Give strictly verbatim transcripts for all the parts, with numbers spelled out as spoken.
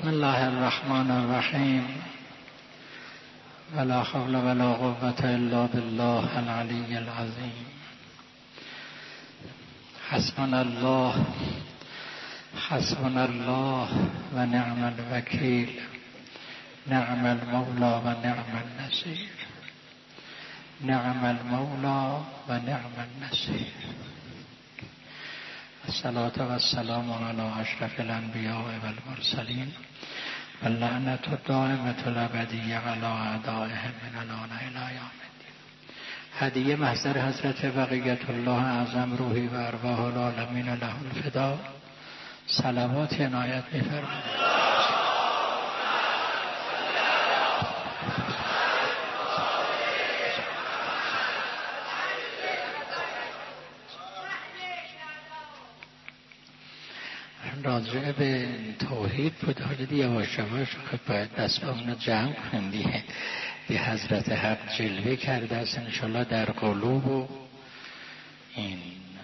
بسم الله الرحمن الرحیم ولا حول ولا قوة الا بالله العلی العظیم. حسبنا الله حسبنا الله و نعم الوکیل، نعم المولا و نعم النصیر، نعم المولا و نعم النصیر. الصلاة و السلام علی اشرف الانبیاء و المرسلین و اللعنة الدائمة الابدیة علی اعدائهم من الان الی یوم الدین. هدیه محضر حضرت بقیت الله اعظم روحی و ارواح العالمین له الفدا. صلوات عنایت می‌فرمایید. راجع به توحید بود. حالا یواش یواش خب باید دست با اونو جمع کنیم دیگه. به حضرت حق جلوه کرده است انشالله در قلوب و این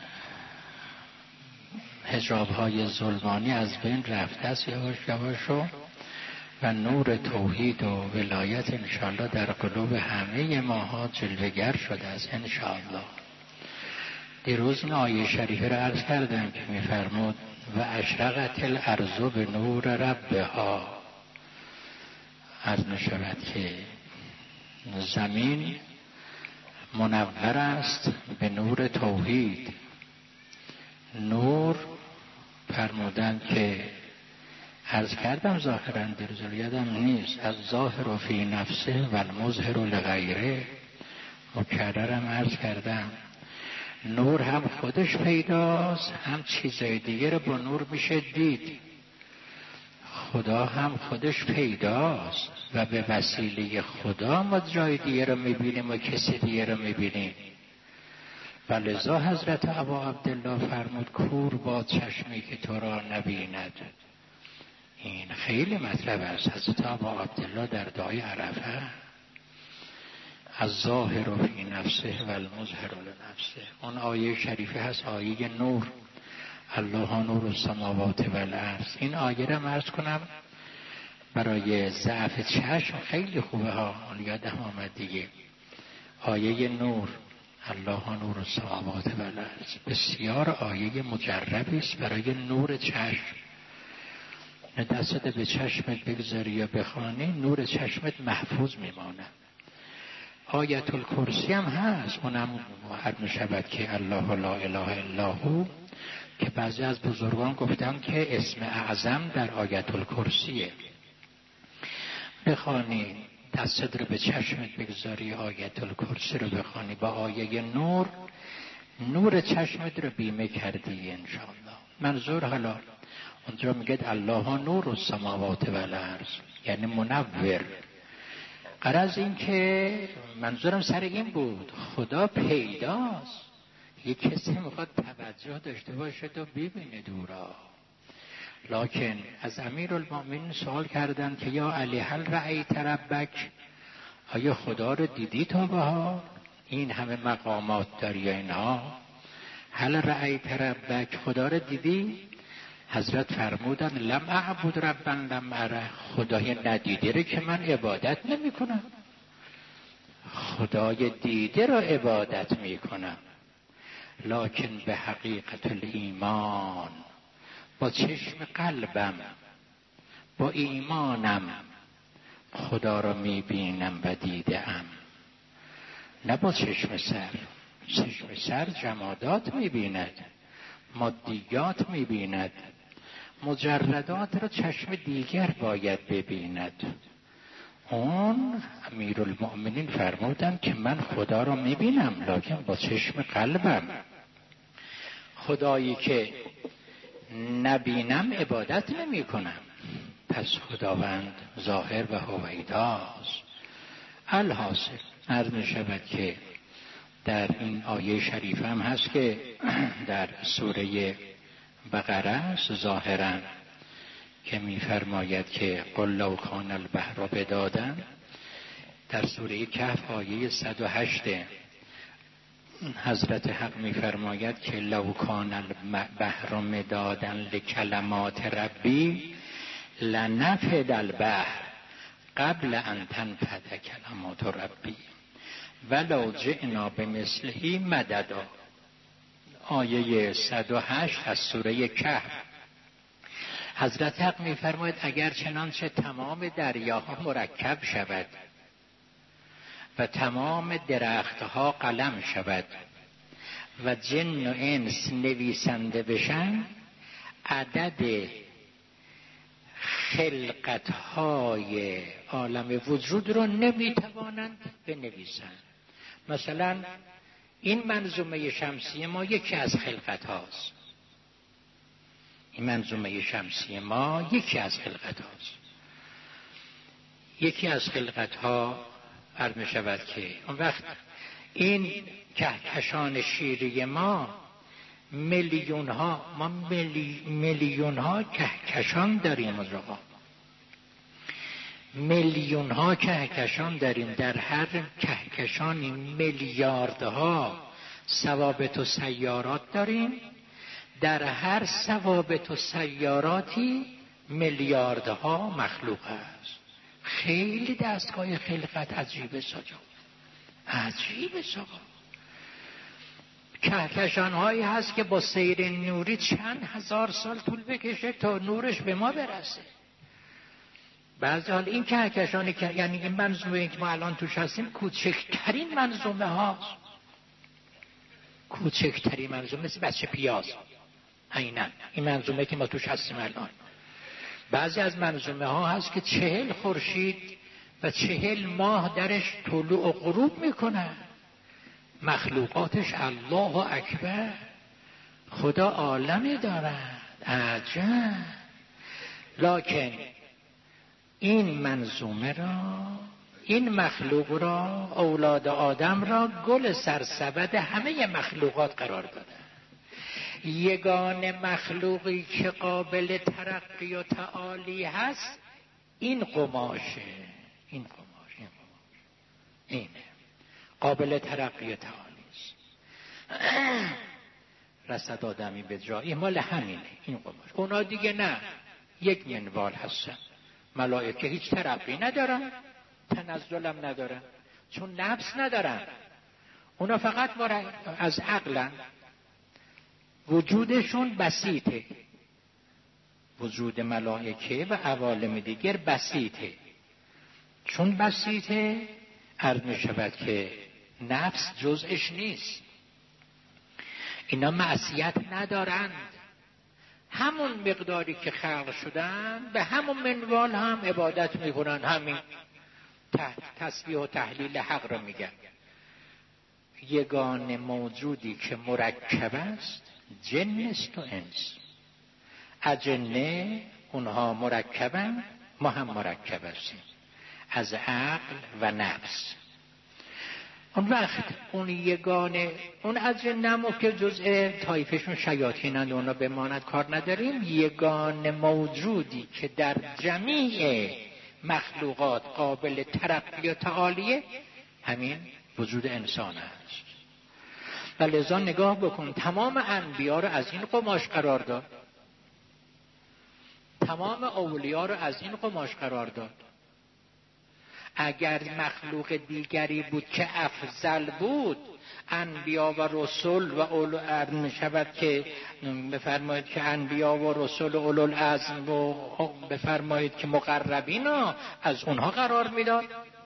حجاب‌های ظلمانی از بین رفته است یواش یواش و و نور توحید و ولایت انشالله در قلوب همه ماها جلوه‌گر شده است انشالله. دیروز این آیه شریفه را عرض کردم که می‌فرمود و اشرقت الارض به نور ربها. عرض می‌شود که زمین منور است به نور توحید. نور فرمودن که عرض کردم ظاهراً دیروز یادم نیست، از ظاهر فی نفسه و المظهر لغیره. مکررم عرض کردم نور هم خودش پیداست، هم چیزای دیگه رو با نور میشه دید. خدا هم خودش پیداست و به وسیله خدا ما جای دیگه رو میبینیم و کسی دیگه رو میبینیم. و لذا حضرت ابا عبدالله فرمود کور با چشمی که تو را نبیند. این خیلی مطلب است. حضرت ابا عبدالله در دعای عرفه از ظاهر و فی نفسه و المظهر لنفسه. اون آیه شریفه هست آیه نور، الله نور السماوات و الارض. این آیه را عرض کنم برای ضعف چشم خیلی خوبه ها. یادم آمد دیگه آیه نور، الله نور السماوات و الارض بسیار آیه مجربی است برای نور چشم. دستت به چشمت بگذاری یا بخوانی نور چشمت محفوظ میمانه. آیت الکرسی هم هست، اونم هر میشود که الله لا اله الا هو، که بعضی از بزرگان گفتن که اسم اعظم در آیت الکرسیه. بخوانی دستت رو به چشمت بگذاری آیت الکرسی رو بخوانی با آیه نور، نور چشمت رو بیمه کردی انشاءالله. منظور حالا اونجا میگه الله نور السماوات و الارض یعنی منور. غرض این که منظورم سر این بود خدا پیداست، یک کسی میخواد توجه داشته باشه تو ببینه دورا. لکن از امیرالمومنین سوال کردن که یا علی هل رأیت ربک، آیا خدا رو دیدی تا بهار؟ این همه مقامات داری اینها. هل رأیت ربک، خدا رو دیدی؟ حضرت فرمودن لم اعبد ربا لم اره، خدای ندیده رو که من عبادت نمی کنم، خدای دیده رو عبادت می کنم. لکن به حقیقت الایمان، با چشم قلبم با ایمانم خدا رو می بینم و دیده ام، نه با چشم سر. چشم سر جمادات می بیند، مادیات می بیند، مجردات را چشم دیگر باید ببیند. اون امیرالمؤمنین فرمودن که من خدا را میبینم لکن با چشم قلبم. خدایی که نبینم عبادت نمی کنم. پس خداوند ظاهر و هویداست. الحاصل عرض می شود که در این آیه شریف هم هست که در سوره بقره است ظاهرا که می‌فرماید که قل لو کان البحر بدادا. در سوره کهف آیه صد و هشت حضرت حق می‌فرماید که لو کان البحر مدادا لکلمات ربی لنفد البحر قبل ان تنفد کلمات ربی ولو جئنا بمثله مددا. آیه صد و هشت از سوره کهف. حضرت حق می‌فرماید اگر چنانچه تمام دریاها مرکب شود و تمام درختها قلم شود و جن و انس نویسنده بشن، عدد خلقت‌های عالم وجود رو نمی‌توانند بنویسند. مثلا این منظومه شمسی ما یکی از خلقت هاست. این منظومه شمسی ما یکی از خلقت هاست. یکی از خلقت ها عرض می شود که اون وقت این کهکشان شیری ما میلیون ها ما میلی، میلیون ها کهکشان داریم از رقم. میلیون ها کهکشان داریم، در هر کهکشانی میلیاردها ثوابت و سیارات داریم، در هر ثوابت و سیاراتی میلیاردها مخلوق است. خیلی دستگاه خلقت عجیبه ساجا، عجیبه ساجا. کهکشان هایی هست که با سیر نوری چند هزار سال طول بکشه تا نورش به ما برسه. بعضی حال این کهکشانی که یعنی این منظومه که ما الان توش هستیم کوچکترین منظومه هاست، کوچکترین منظومه، مثل بچه پیاز. عیناً این منظومه که ما توش هستیم الان. بعضی از منظومه ها هست که چهل خورشید و چهل ماه درش طلوع و غروب میکنن. مخلوقاتش الله اکبر، خدا عالمی دارد، عجب. لکن این منظومه را، این مخلوق را، اولاد آدم را گل سرسبد همه مخلوقات قرار داده. یگان مخلوقی که قابل ترقی و تعالی هست این قماشه، این قماش، این قماش اینه قابل ترقی و تعالی است. رسد آدمی به جایی مال همینه این قماش. اونا دیگه نه، یک منوال هستن. ملائکه هیچ ترقی ندارن، تنزلم ندارن، چون نفس ندارن. اونا فقط از عقلن. وجودشون بسیطه، وجود ملائکه و عوالم دیگر بسیطه. چون بسیطه عرض می شود که نفس جزءش نیست. اینا معصیت ندارند، همون مقداری که خلق شدن به همون منوال هم عبادت میکنن، همین تسبیح و تحلیل حق رو میگن. یگان موجودی که مرکب است جن است و انس. اجنه اونها مرکبن، ما هم مرکب هستیم از عقل و نفس. اون وقت اون یگانه اون اجنه که جزء طایفشون شیاطینند اونا بماند کار نداریم. یگانه موجودی که در جمیع مخلوقات قابل ترقی و تعالیه همین وجود انسان است. و لذا نگاه بکن تمام انبیا رو از این قماش قرار داد، تمام اولیاء رو از این قماش قرار داد. اگر مخلوق دیگری بود که افضل بود، انبیا و رسول و اولو ارم می شود که بفرمایید که انبیا و رسول و اولو العزم و بفرمایید که مقربین ها از اونها قرار میداد.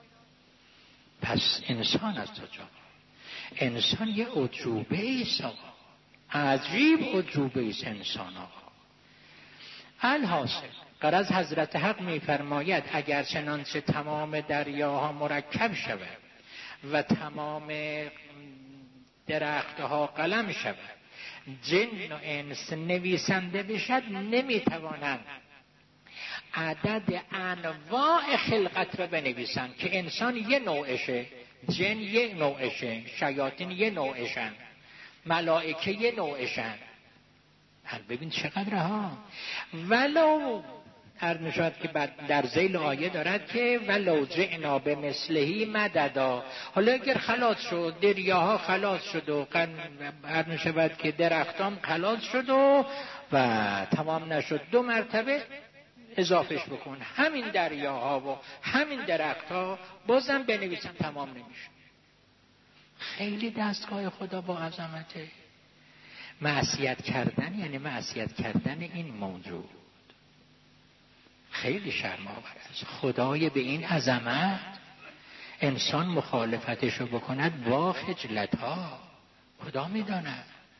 پس انسان از کجا؟ انسان یه عجوبه ایست آقا، عجیب عجوبه ایست انسان آقا. الحاصل غرض حضرت حق میفرماید اگر چنانچه تمام دریاها مرکب شود و تمام درختها قلم شود، جن و انس نویسنده بشد، نمیتوانند عدد انواع خلقت را بنویسند که انسان یه نوعشه، جن یه نوعشه، شیاطین یه نوعشن، ملائکه یه نوعشن. هر ببین چقدر ها. ولو هر نشود که در ذیل آیه دارد که ولو جئنا بمثله مددا. حالا اگر خلاص شد دریاها خلاص شد و هر نشود که درختام خلاص شد و, و تمام نشد، دو مرتبه اضافهش بکن، همین دریاها و همین درختها بازم بنویسم تمام نمیشه. خیلی دستگاه خدا با عظمته. معصیت کردن یعنی معصیت کردن این موجود خیلی شرم‌آور است. خدای به این عظمت انسان مخالفتشو بکند با خجلت‌ها، خدا میداند،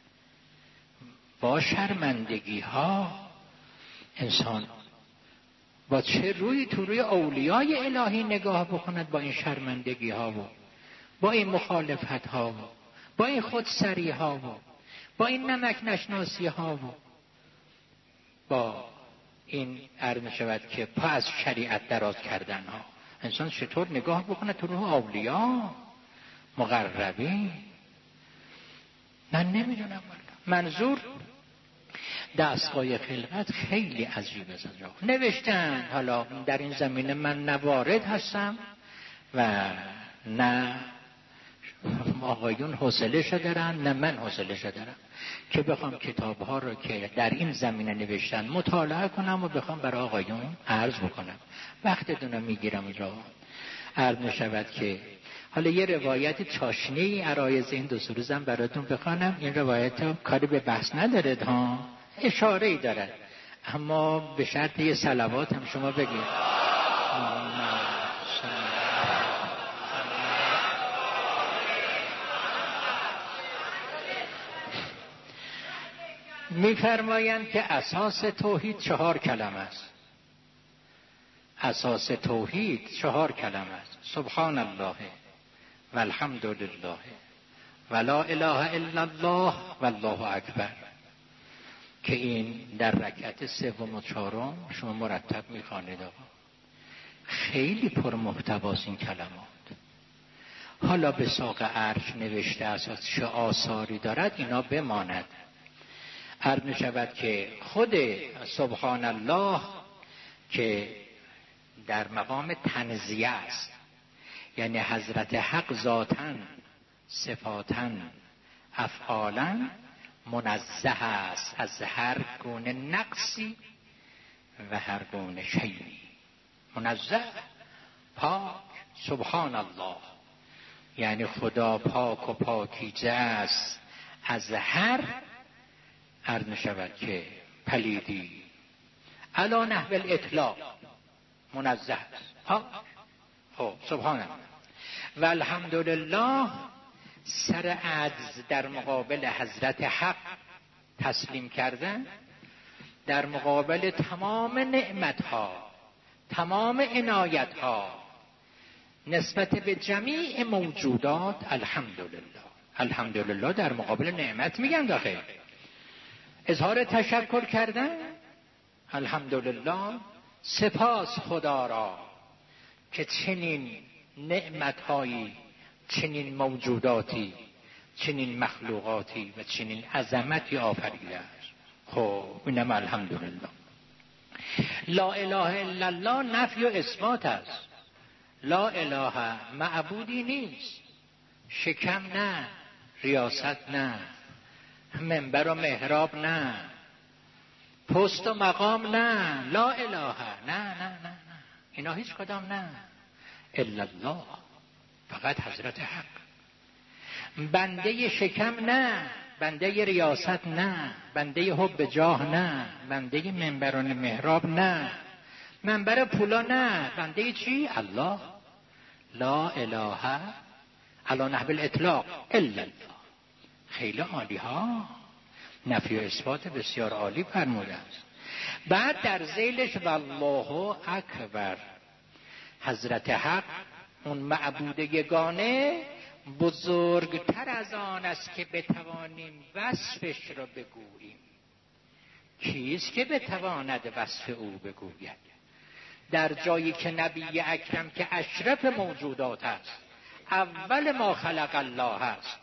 با شرمندگی ها. انسان با چه روی تو روی اولیای الهی نگاه بکند با این شرمندگی ها و با این مخالفت ها و با این خودسری ها و با این نمک نشناسی ها و با این عرض می شود که پا از شریعت دراز کردن ها. انسان چطور نگاه بکند تو روح اولیا مقربین؟ من نمیدونم. منظور دستگاه خلقت خیلی عجیبه. زنجا نوشتن. حالا در این زمینه من نوارد هستم و نه آقایون حوصله دارن نه من حوصله دارم که بخوام کتاب ها رو که در این زمینه نوشتن مطالعه کنم و بخوام برای آقایون عرض بکنم. وقت دونم میگیرم اونجا. عرض میشود که حالا یه روایت چاشنی عرایض این دو سه روزم براتون بخوانم. این روایت ها کاری به بحث نداره ها، اشاره ای داره، اما به شرط یه صلوات هم شما بگید. می‌فرمایند که اساس توحید چهار کلمه است. اساس توحید چهار کلمه است: سبحان الله و الحمد لله و لا اله الا الله و الله اکبر، که این در رکعت سوم و چهارم شما مرتب می‌خوانید. خیلی پر محتواست این کلمات. حالا به ساق عرش نوشته است چه آثاری دارد اینا بماند. عرض می شود که خود سبحان الله که در مقام تنزیه است، یعنی حضرت حق ذاتاً صفاتاً افعالاً منزه است از هر گونه نقصی و هر گونه شیئی. منزه، پاک، سبحان الله، یعنی خدا پاک و پاکیزه است از هر عرض می شود که پلیدی. علا نحو الاطلاق منزه است، پاک. خب سبحان الله و الحمدلله سر عجز در مقابل حضرت حق تسلیم کردن، در مقابل تمام نعمتها، تمام عنایتها نسبت به جمیع موجودات. الحمدلله. الحمدلله در مقابل نعمت میگن داخل. اظهار تشکر کردن. الحمدلله، سپاس خدا را که چنین نعمتهایی، چنین موجوداتی، چنین مخلوقاتی و چنین عظمتی آفریده است. خب اینم الحمدلله. لا اله الا الله نفی و اثبات است. لا اله معبودی نیست، شکم نه، ریاست نه، منبر و محراب نه، پست و مقام نه، لا اله نه نه نه نه، اینا هیچ کدام نه. الا الله، فقط حضرت حق. بنده شکم نه، بنده ریاست نه، بنده حب جاه نه، بنده منبر و محراب نه، منبر پولا نه، بنده چی؟ الله. لا اله علی نحو الاطلاق الا الله. خیلی عالی ها، نفی و اثبات بسیار عالی فرموده است. بعد در ذیلش والله اکبر، حضرت حق اون معبود یگانه بزرگتر از آن است که بتوانیم وصفش را بگوییم. کیست که بتواند وصف او بگوید؟ در جایی که نبی اکرم که اشرف موجودات است، اول ما خلق الله است،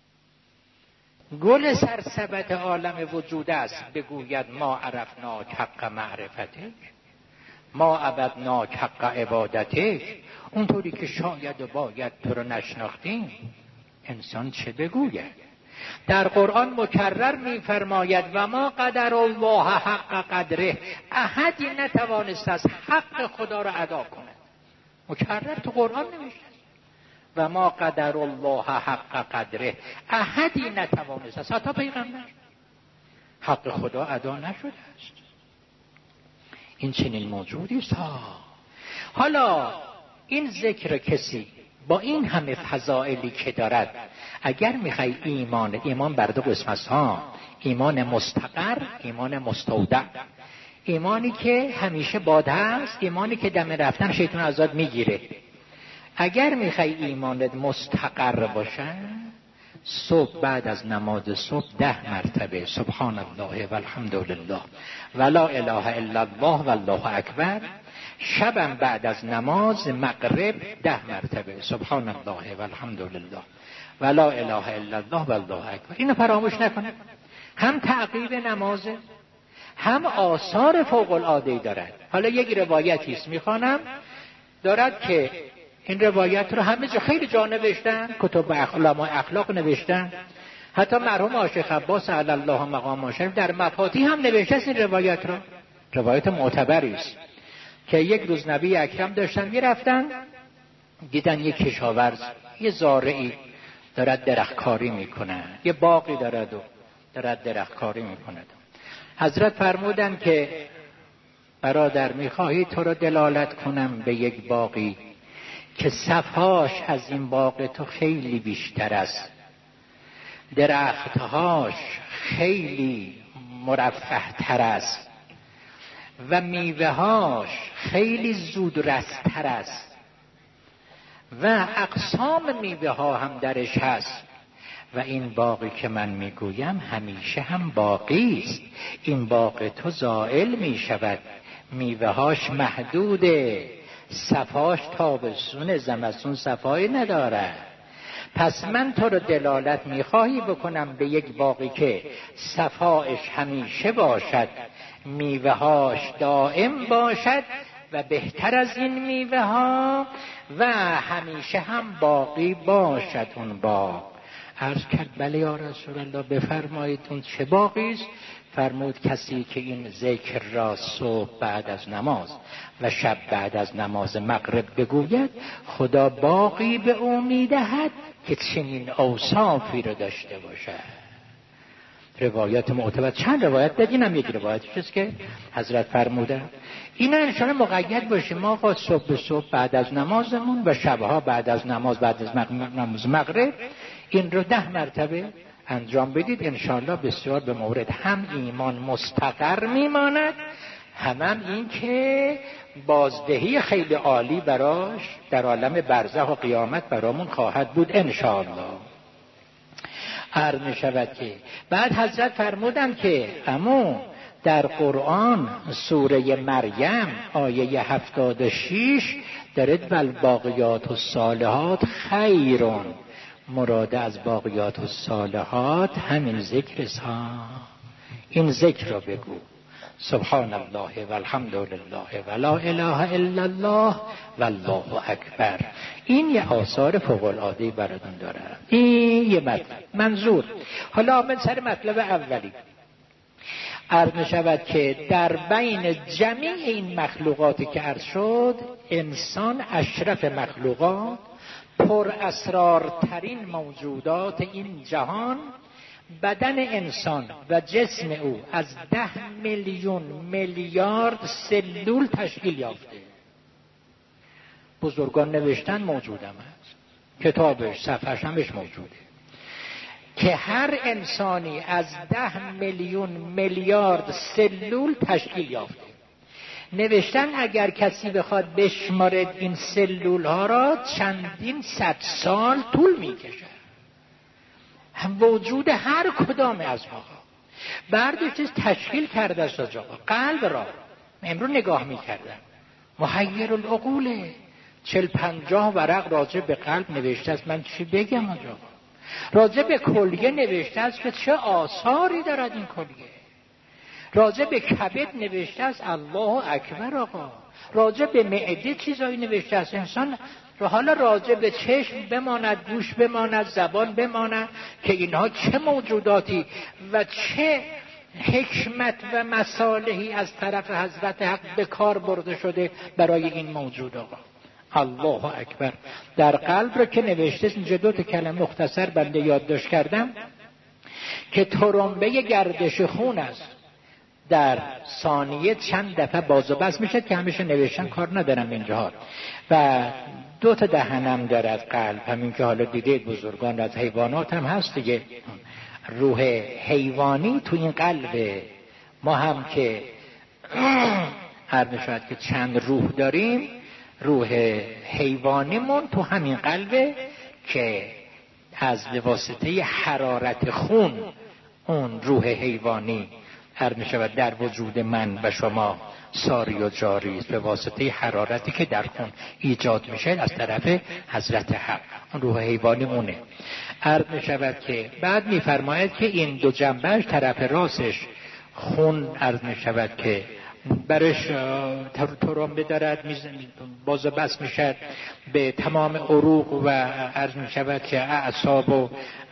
گل سرسبد عالم وجود است، بگوید ما عرفناک حق معرفتک، ما عبدناک حق عبادتک. اونطوری که شاید و باید تو رو نشناختیم، انسان چه بگوید؟ در قرآن مکرر می‌فرماید و ما قدر الله حق قدره، احدی نتوانست از حق خدا را ادا کند. مکرر تو قرآن نوشته و ما قدر الله حق قدره، احدی نتوانست از حتی پیغمبر حق خدا ادا نشده است. این چنین موجودی است. حالا این ذکر کسی با این همه فضائلی که دارد، اگر میخوای ایمان، ایمان بر دو قسم است ها، ایمان مستقر، ایمان مستودع. ایمانی که همیشه باد هست، ایمانی که دم رفتن شیطان ازاد میگیره. اگر میخوای ایمانت مستقر باشه، صبح بعد از نماز صبح ده مرتبه سبحان الله و الحمد لله و لا اله الا الله و الله اکبر. شبم بعد از نماز مغرب ده مرتبه سبحان الله و الحمد لله و لا اله الا الله و الله اکبر. اینو فراموش نکنه. هم تعقیب نماز، هم آثار فوق العاده دارد. حالا یک روایتی است میخوانم، دارد که این روایت رو همه جا خیلی جا نوشتن، کتب اخلاق اخلاق نوشتن، حتی مرحوم عاشق عباس علی الله مقام شریف در مفاتیح هم نوشته است این روایت رو. روایت معتبری است که یک روز نبی اکرم داشتن میرفتن، دیدن یک کشاورز یه زارعی دارد درختکاری میکنه، یه باغی دارد و دارد درختکاری میکنه. حضرت فرمودن که برادر میخواهی تو رو دلالت کنم به یک باغی که صفاش از این باغ تو خیلی بیشتر است، درختهاش خیلی مرفه تر است و میوهاش خیلی زود رستر است و اقسام میوه ها هم درش هست و این باغی که من میگویم همیشه هم باقی است. این باغ تو زائل میشود، میوه هاش محدوده، صفاش تابستون، زمستون صفایی نداره. پس من تو رو دلالت میخواهی بکنم به یک باغی که صفایش همیشه باشد، میوه‌هاش دائم باشد و بهتر از این میوه ها و همیشه هم باقی باشد اون باغ. عرض کرد بله یا رسول الله، بفرمایید اون چه باغی است؟ فرمود کسی که این ذکر را صبح بعد از نماز و شب بعد از نماز مغرب بگوید، خدا باقی به او میدهد که چنین اوصافی رو داشته باشد. روایات معتبر، چند روایت دادین، هم یک روایتش است که حضرت فرمودن اینا انشاءالله مقید باشه. ما خواهد صبح به صبح بعد از نمازمون و شبها بعد از نماز بعد از نماز مغرب این رو ده مرتبه انجام بدید، انشاءالله بسیار به مورد هم ایمان مستقر میماند، هم هم این که بازدهی خیلی عالی براش در عالم برزخ و قیامت برامون خواهد بود انشاءالله. عرض می شود که بعد حضرت فرمودن که امو در قرآن سوره مریم آیه هفتاد و شش دارد والباقیات الصالحات خیرون، مراد از باقیات الصالحات همین ذکر ها. این ذکر را بگو سبحان الله و الحمد لله و لا اله الا الله و الله اکبر. این یه آثار فوق العاده براتون داره. این یه مطلب منظور. حالا من سر مطلب اولی عرض می شود که در بین جمیع این مخلوقاتی که عرض شد، انسان اشرف مخلوقات، پر اسرارترین موجودات این جهان، بدن انسان و جسم او از ده میلیون میلیارد سلول تشکیل یافته. بزرگان نوشتن، موجودم هست، کتابش صفحش همش موجوده که هر انسانی از ده میلیون میلیارد سلول تشکیل یافته. نوشتن اگر کسی بخواد بشمارد این سلول ها را چندین صد سال طول میکشه. هم وجود هر کدام از ما برداشت تشکیل کرده است. آقا قلب را امروز نگاه میکردم، محیر العقوله، چل پنجاه ورق راجع به قلب نوشته است. من چی بگم آقا؟ راجع به کلیه نوشته است که چه آثاری دارد این کلیه. راجع به کبد نوشته است الله اکبر آقا. راجع به معده چیزایی نوشته است. انسان حالا راجع به چشم بماند، گوش بماند، زبان بماند که اینها چه موجوداتی و چه حکمت و مصالحی از طرف حضرت حق به کار برده شده برای این موجود. آقا الله اکبر. در قلب رو که نوشته اینجا دو تا کلمه مختصر بنده یادداشت کردم که ترمبه گردش خون است، در ثانیه چند دفعه باز و بس میشه که همیشه نوشتن کار ندارم اینجا. و دو تا دهنم دارد قلب، همین که حالا دیدید بزرگان از حیوانات هم هست دیگه. روح حیوانی تو این قلبه. ما هم که هر نشاید که چند روح داریم، روح حیوانیمون تو همین قلبه که از واسطه حرارت خون اون روح حیوانی هر نشود در وجود من و شما ساری و جاری است، به واسطه حرارتی که در خون ایجاد میشه از طرف حضرت حق. اون روح حیوانی مونه. عرض میشود که بعد میفرماید که این دو جنبهش طرف راستش خون عرض میشود که برش ترمبه دارد، باز و بس میشد به تمام عروق و عرض میشود که اعصاب و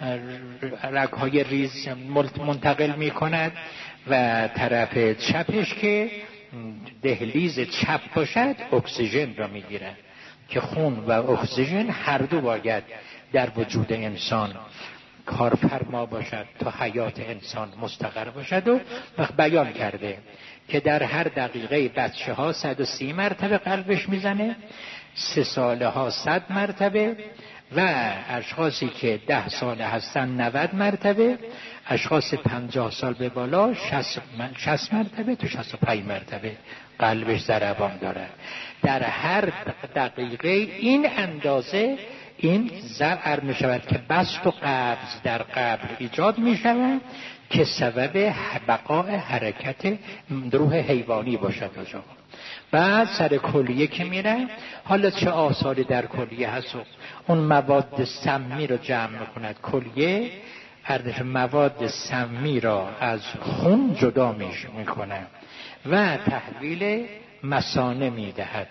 رگهای ریز منتقل میکند و طرف چپش که دهلیز چپ باشد اکسیژن را میگیرد که خون و اکسیژن هر دو باید در وجود انسان کارفرما باشد تا حیات انسان مستقر باشد. و وقت بیان کرده که در هر دقیقه بچه ها صد و سی مرتبه قلبش میزنه، سه ساله ها صد مرتبه و اشخاصی که ده ساله هستن نود مرتبه، اشخاص پنجاه سال به بالا شصت مرتبه تا شصت و پنج مرتبه قلبش ضربان داره. در هر دقیقه این اندازه این ضرر می شود که بسط و قبض در قبر ایجاد می شود که سبب بقای حرکت روح حیوانی باشد. بعد سر کلیه که میره، حالا چه آثاری در کلیه هست، اون مواد سمی رو جمع میکند. کلیه اردش مواد سمی را از خون جدا میکنه و تحویل مثانه میدهد.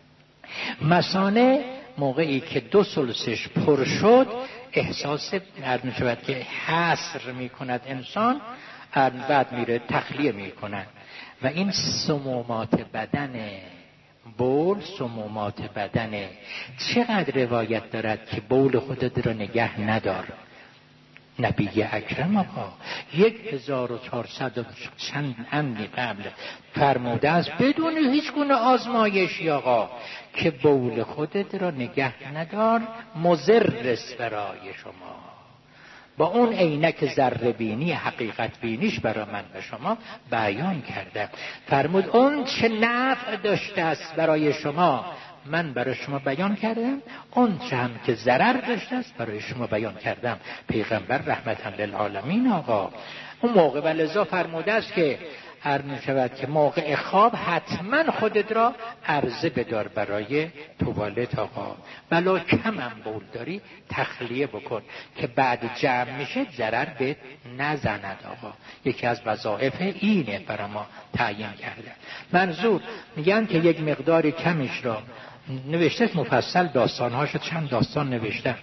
مثانه موقعی که دو ثلثش پر شد احساس عرض میشود که حصر میکند انسان، بعد میره تخلیه میکند و این سمومات بدنه. بول سمومات بدنه. چقدر روایت دارد که بول خودت را نگه ندار. نبی اکرم آقا یک هزار و چهارصد و چند اندی قبل فرموده است بدون هیچ گونه آزمایشی آقا که بول خودت را نگه ندار، مضر است برای شما. با اون عینک ذره بینی حقیقت بینیش برای من و شما بیان کرده. فرمود اون چه نفع داشته است برای شما من برای شما بیان کردم، اون چه هم که ضرر داشته است برای شما بیان کردم. پیغمبر رحمتا للعالمین آقا اون موقع و لذا فرموده است که هر میشود که موقع خواب حتما خودت را عرضه بدار برای توالت آقا. بلا کم هم بول داری تخلیه بکن که بعد جمع میشه ضرر به نزند آقا. یکی از وظایف اینه برای ما تعیین کرده. منظور میگن که یک مقدار کمیش را نوشته مفصل داستانهاشو چند داستان نوشته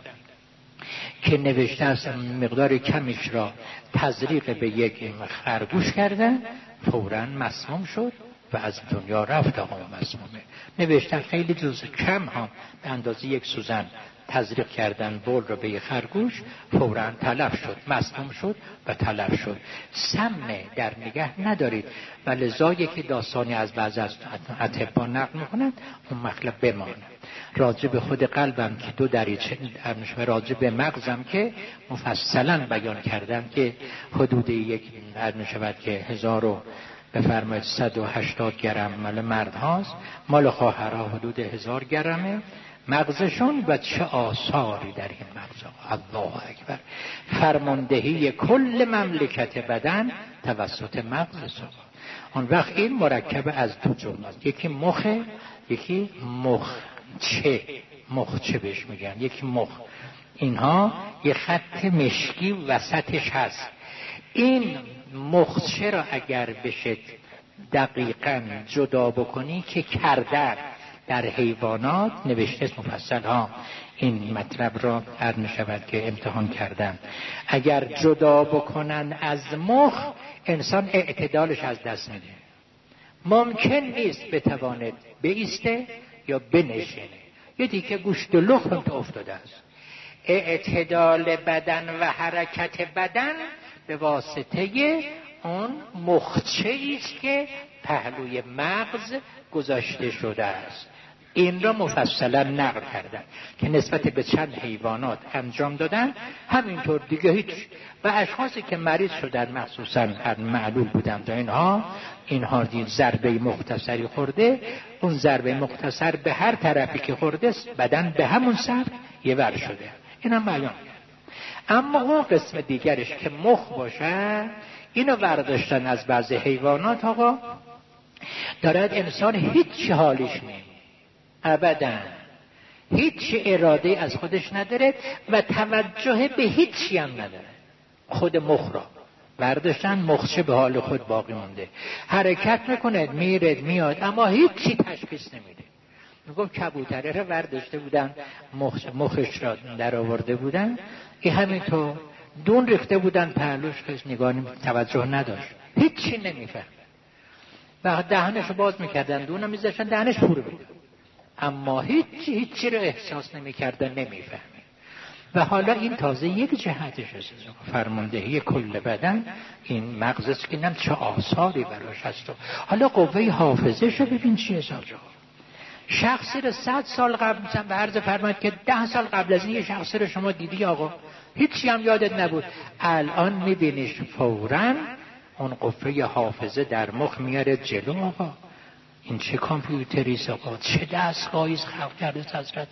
که نوشته است مقدار کمیش را تزریق به یک خرگوش کردن، فوراً مسموم شد و از دنیا رفت آقا مسمومه. نوشتن خیلی جز کم ها به اندازه یک سوزن تزریق کردن بول را به یک خرگوش، فوراً تلف شد، مسموم شد و تلف شد. سمه در نگه ندارید و لذا که داستانی از بعض از اطباء نقل میکنند اون مطلب بماند. راجع به خود قلبم که دو دریچه، راجع به مغزم که مفصلا بیان کردم که حدود یک عرض شود که هزار و بفرمایید صد و هشتاد گرم مال مرد هاست، مال خواهرها حدود هزار گرمه مغزشون و چه آثاری در این مغز. الله اکبر. فرماندهی کل مملکت بدن توسط مغز. اون وقت این مرکب از دو جمله، یکی مخ، یکی مخ چه مخچه بهش میگن، یکی مخ. اینها یه خط مشکی وسطش هست. این مخچه را اگر بشه دقیقاً جدا بکنی که کردن در حیوانات نوشته است مفصل ها. این مطلب را عرض می شود که امتحان کردم. اگر جدا بکنن از مخ، انسان اعتدالش از دست میده. ممکن نیست بتواند بایسته یا بنشینه. یه دیگه گوشت و لخت تو افتاده است. اعتدال بدن و حرکت بدن به واسطه اون مخچه‌ای است که پهلوی مغز گذاشته شده است. این را مفصلا نقل کردن که نسبت به چند حیوانات انجام دادن. همینطور دیگه هیچ. و اشخاصی که مریض شدن مخصوصا معلول بودند و اینها اینها دید ضربه مختصری خورده، اون ضربه مختصر به هر طرفی که خورده بدن به همون سمت یه ور شده. این هم بیان. اما اون قسم دیگرش که مخ باشه، اینو برداشتن از بعضی حیوانات. آقا دارد انسان هیچ حالیش نیم، ابدا هیچ اراده از خودش نداره و توجه به هیچی هم نداره. خود مخ را برداشتن، مخشه به حال خود باقی مونده، حرکت میکنه، میره میاد، اما هیچی تشخیص نمیده. میگم کبوتره را برداشته بودن، مخ مخش را در آورده بودن، این همینطور دون ریخته بودن پهلوش، کس نگاه توجه نداشت، هیچی نمیفهم. و دهنش رو باز میکردن، دون رو میذاشتن دهنش پوره بود، اما هیچی هیچی رو احساس نمیکردن، نمیفهمه. و حالا این تازه یک جهتش است. فرماندهی کل بدن این مغز است که نم چه آثاری براش هست. حالا قوه حافظه شو ببین چی حساب جا. شخصی رو صد سال قبل مثلا به عرض فرماید که ده سال قبل از این یه شخصی رو شما دیدی آقا، هیچی هم یادت نبود، الان میبینیش فوراً اون قوه حافظه در مخ میاره جلو. آقا این چه کامپیوتریست آقا، چه دستگاهیست خلق کرده حضرت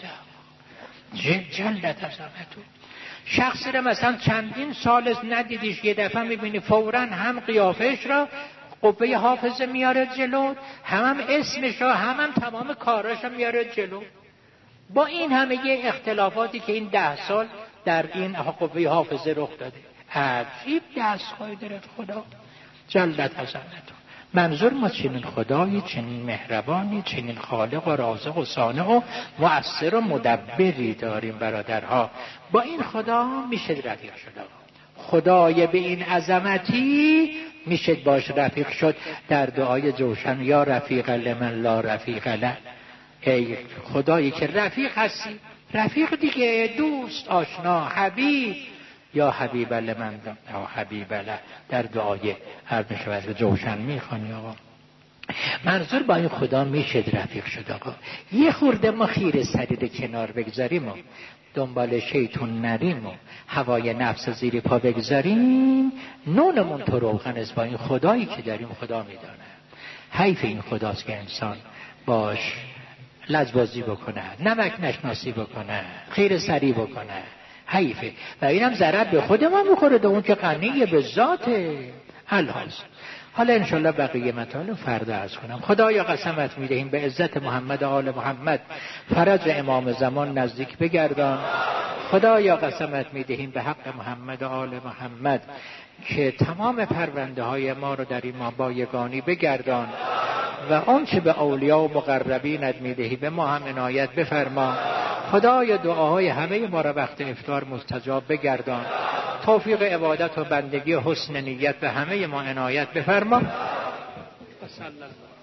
جلت عظمتو. شخصی رو مثلا چندین سال ندیدیش، یه دفعه میبینی فوراً هم قیافش را قوه حافظه میاره جلو، هم, هم اسمش را، هم هم تمام کاراش را میاره جلو. با این همه یه اختلافاتی که این ده سال در این قوه حافظه رخ داده. عجیب دستگاهی داره خدا جلت عظمتو. منظور ما چنین خدایی، چنین مهربانی، چنین خالق و رازق و صانع و مؤثر و مدبری داریم برادرها. با این خدا میشه رفیق شد. خدای به این عظمتی میشه باش رفیق شد. در دعای جوشن یا رفیق لمن لا رفیق له، ای خدایی که رفیق هستی، رفیق دیگه دوست، آشنا، حبیب، یا حبیب لمن یا حبیب له. در دعای هر بشود جوشن میخوانی آقا. منظور با این خدا میشه رفیق شد آقا. یه خورده ما خیر سریر کنار بگذاریم و دنبال شیطون نریم و هوای نفس زیر پا بگذاریم، نونمون تو روغن است. با این خدایی که داریم خدا میدانه. حیف این خداست که انسان باش لجبازی بکنه، نمک نشناسی بکنه، خیر سری بکنه، حیفه. و اینم ضرر به خود ما بخوره، ده اون که غنیه به ذاته الحاظ. حالا انشالله بقیه مطالب فردا عرض کنم. خدایا قسمت میدهیم به عزت محمد آل محمد فرج امام زمان نزدیک بگردان. خدایا قسمت میدهیم به حق محمد آل محمد که تمام پرونده های ما رو در این ما با یگانی بگردان و آن چه به اولیاء و مقربینت میدهی به ما هم عنایت بفرما. خدای دعاهای همه ما را وقت افطار مستجاب بگردان. توفیق عبادت و بندگی و حسن نیت به همه ما عنایت بفرما.